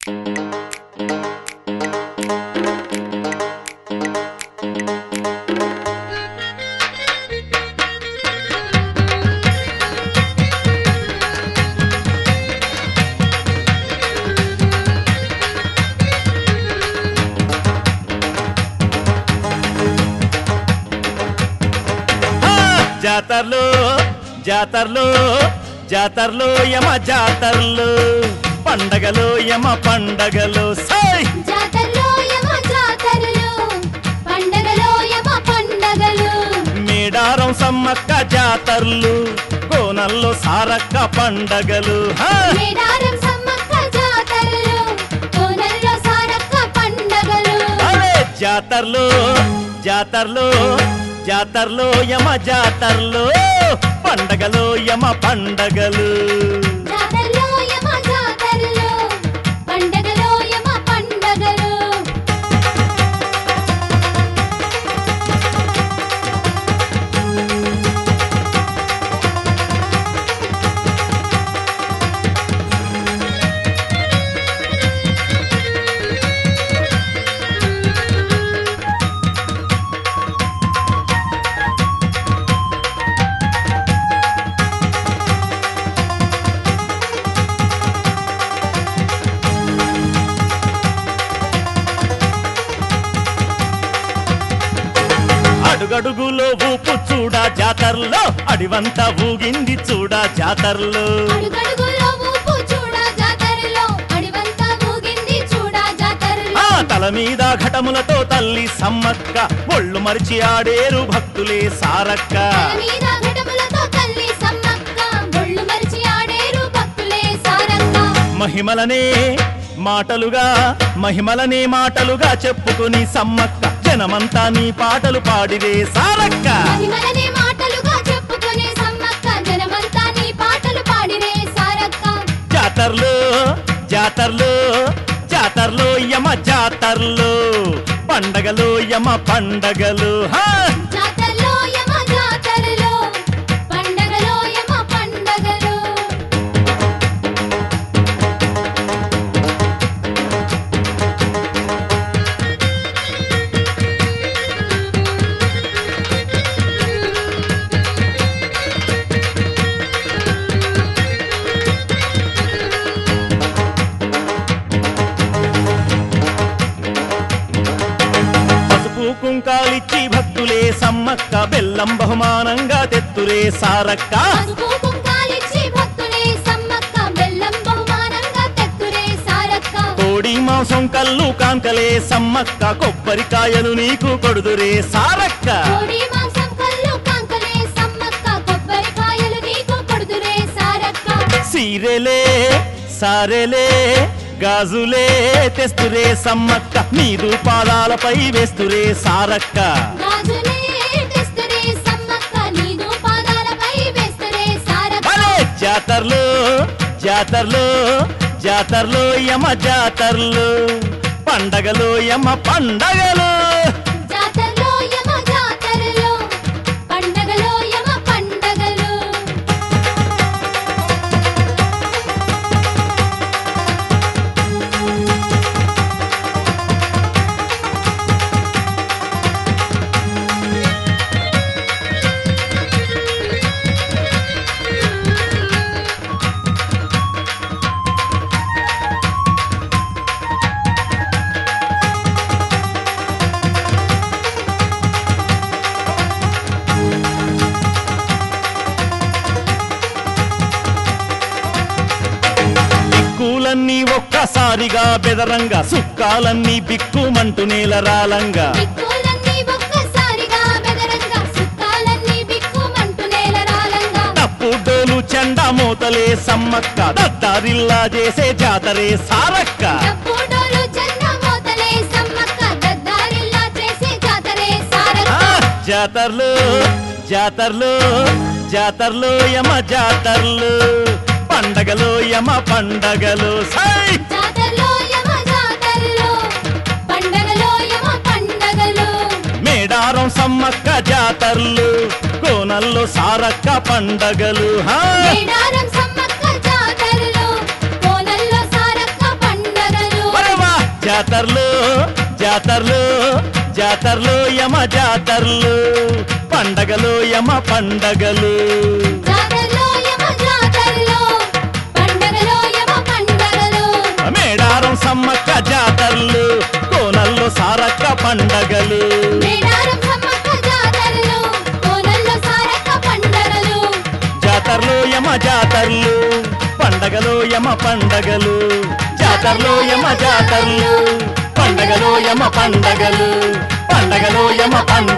జాతర్లు జాతర్లు జాతర్లు యమ జాతర్లు పండగలు యమ పండగలు సై జాతర్లు యమ జాతర్లు పండగలు యమ పండగలు మేడారం సమ్మక్క జాతర్లు కోనల్లో సారక్క పండగలు మేడారం సమ్మక్క జాతర్లు కోనల్లో సారక్క పండగలు అరే జాతర్లు జాతర్లు జాతర్లు యమ జాతర్లు పండగలు యమ పండగలు జాతర్లు యమ జాతర్లు పండగలు యమ పండగలు అడుగడుగులో ఊపు చూడా జాతర్లో అడివంతా ఊగింది చూడా జాతర్లో అడుగడుగులో ఊపు చూడా జాతరలో అడివంతా ఊగింది చూడా జాతరలో తల మీద ఘటములతో తల్లి సమ్మక్క ఒళ్ళు మరిచి ఆడేరు భక్తులే సారక్క తల మీద ఘటములతో తల్లి సమ్మక్క ఒళ్ళు మరిచి ఆడేరు భక్తులే సారక్క మహిమలనే మాటలుగా చెప్పుకొని సమ్మక్క జనమంతా నీ పాటలు పాడిరే సారక్క మహిమలనే మాటలుగా చెప్పుకునే సమ్మక్క జనమంతా నీ పాటలు పాడిరే సారక్క జాతర్లు జాతర్లు జాతర్లు యమ జాతర్లు పండగలు యమ పండగలు జాతరలో యమ జాతరలో పండగలో యమ పండగలు పసుపు కుంకాలిచ్చి భక్తులే సమ్మక్క బెల్లం బహుమానంగా తెత్తురే సారక్క పసుపు కుంకాలిచ్చి భక్తులే సమ్మక్క బెల్లం బహుమానంగా తెక్కురే సారక్క కోడి మాంసం కల్లు కాంకలే సమ్మక్క కొబ్బరికాయలు నీకు కొడుదురే సారక్క కోడి మాంసం కల్లు కాంకలే సమ్మక్క కొబ్బరికాయలు నీకు కొడుదురే సారక్క సీరెలే సారెలే గాజులే తెస్తురే సమ్మక్క నీదు పాదాలపై వేస్తురే సారక్క గాజులే తెస్తురే సమ్మక్క నీదు పాదాలపై వేస్తురే సారక్క భలే జాతర్లు జాతర్లు జాతర్లు యమ జాతర్లు పండగలు యమ పండగలు జాతరలో యమ జాతరలో పండగలో యమ పండగలు దిక్కులన్నీ ఒక్కసారిగా బెదరంగా సుక్కాలన్నీ బిక్కుమంటూ నేలరాలంగా దిక్కులన్నీ ఒక్కసారిగా బెదరంగా సుక్కాలన్నీ బిక్కుమంటూ నేలరాలంగా తప్పు డోలు చెండా మూతలే సమ్మక్క దద్దారిల్లా చేసే జాతరే సారక్క డప్పుడోలు జన్న మోతలే సమ్మక్క దద్దారిల్లా చేసే జాతరే సారక్క జాతర్లు జాతర్లు జాతర్లు యమ జాతర్లు పండగలు యమ పండగలు సై జాతరలో యమ జాతరలో పండగలో యమ పండగలు మేడారం సమ్మక్క జాతర్లు కోనల్లో సారక్క పండగలు మేడారం సమ్మక్క జాతరలో కోనల్లో సారక్క పండగలు జాతర్లు జాతర్లు జాతర్లు యమ జాతర్లు పండగలు యమ పండగలు జాతరలో యమ జాతరలో పండగలో యమ పండగలు మేడారం సమ్మక్క జాతర్లు కోనల్లో సారక్క పండగలు మేడారం సమ్మక్క జాతరలు కోనల్లో సారక్క పండగలు జాతర్లు యమ జాతర్లు పండగలు యమ పండగలు జాతర్లు యమ జాతర్లు పండగలు యమ పండగలు పండగలు యమ పండగలు